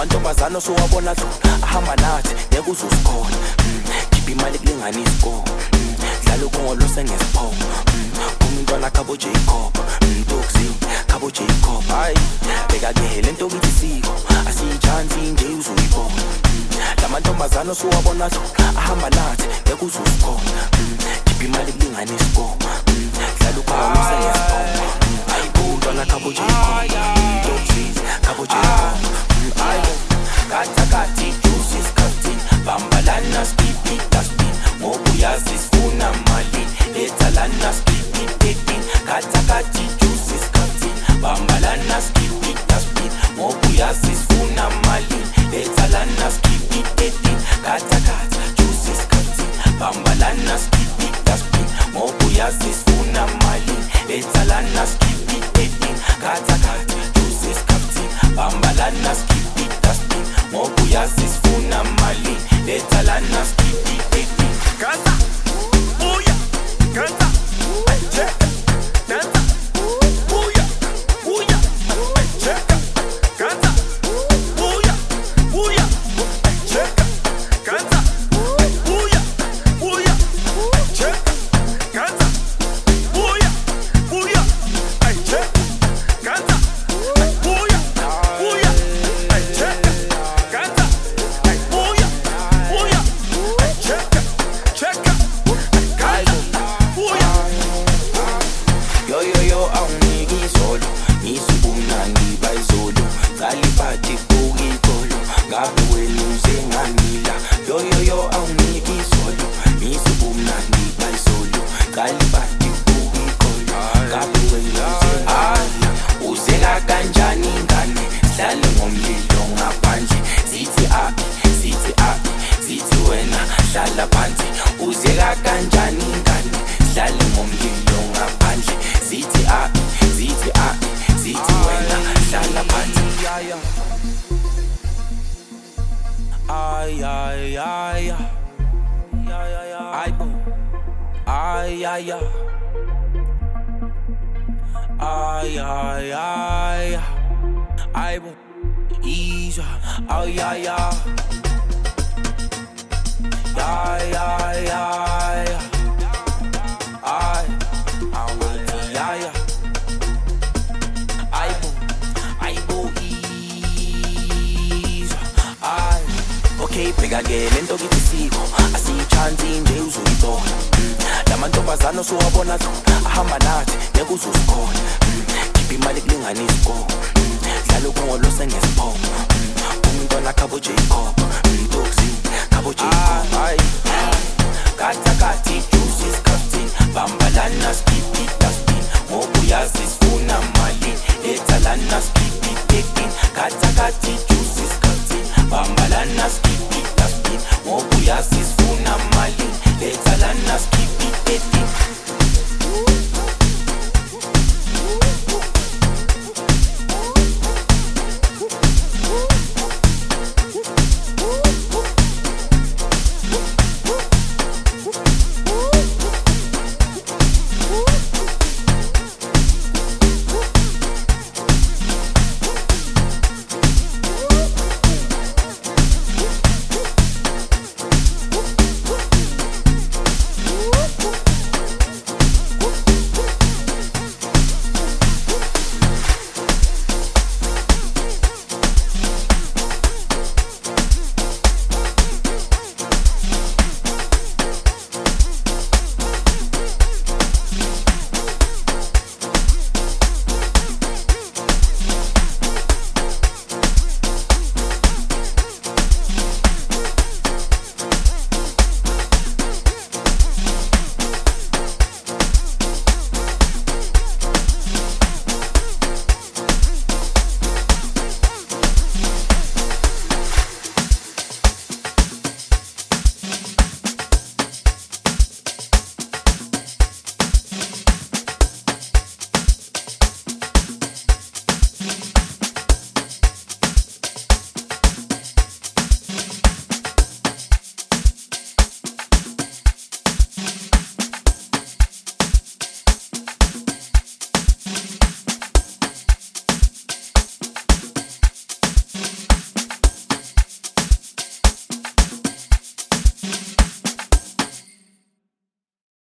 Lamantombazane suwabona zona ahamba nathi ngeke uzusikhona. Khipha imali kulingana isikole. Dlala ukungolo sengesiphomo. Umntwana khabo Jacob. Toxi khabo Jacob. Hayi beka ke lento ngidisiko. Asiyichansi nje uzuyibona. Lamantombazane suwabona zona ahamba nathi ngeke uzusikhona. Khipha imali kulingana isikole. Dlala ukungolo sengesiphomo. Hayi umntwana khabo Jacob. Toxi khabo Jacob. Kata kati juicy skaftin Bambalana skipi dustbin Mobuya zisfuna mali Letalana skipi tetin Kata kati juicy skaftin Bambalana skipi dustbin Mobuya zisfuna mali Letalana skipi tetin Kata kati juicy skaftin Bambalana skipi dustbin Mobuya zisfuna mali Letalana skipi tetin Kata kati juicy skaftin Bambalana skipi dustbin Mobuya zisfuna mali Letalana skipi tetin Kanta, buya, kanta, cheka, kanta, buya, buya, cheka, kanta, buya, buya, cheka, kanta, buya, buya, cheka, kanta, buya, buya, cheka, kanta, buya, buya, cheka, kanta, buya, buya, cheka, cheka, kanta, buya. Yo yo yo awungiki solo, ngisubumnandi bayizolo, qaliphathi kukikolo, ngabe wena usenganila. Yo yo yo awungiki solo, ngisubumnandi bayizolo, qaliphathi kukikolo, ngabe wena usenganila. Uzeka kanjani ngane, sihlale ngomlilo ngaphandle, zithi zithi wena hlala phansi. Uzeka kanjani ngane, sihlale ngomlilo ngaphandle, zithi wena hlala phansi. Ay ay ay ay bo ay ay ay ay ay ay bo Isa ay ay ay ay ay ay ay ay ay bo Isa ay. Okay bheka ke lento ngidisiko asiyichansi nje uzuyibona. Lamantombazane suwabona zona ahamba nathi ngeke uzusikhona. Khipha imali kulingana isikole. Dlala ukungolo sengesiphomo. Umntwana khabo Jacob. Toxi khabo Jacob. Hayi kata kati juicy skaftin Bambalana skipi dustbin Mobuya zisfuna mali Letalana skipi tetin Kata kati juicy skaftin Bambalana skipi